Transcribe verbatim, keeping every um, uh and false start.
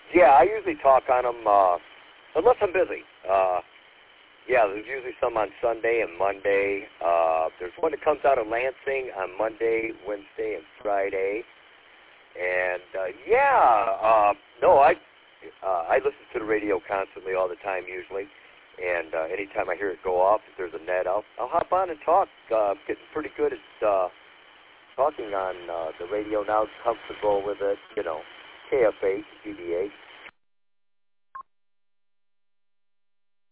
Yeah, I usually talk on them uh, unless I'm busy. Uh, yeah, there's usually some on Sunday and Monday. Uh, there's one that comes out of Lansing on Monday, Wednesday, and Friday. And uh, yeah, uh, no, I uh, I listen to the radio constantly, all the time, usually. And uh, anytime I hear it go off, if there's a net, I'll I'll hop on and talk. Uh, I'm getting pretty good at uh, talking on uh, the radio now. Comfortable with it, you know. K F H, G B H.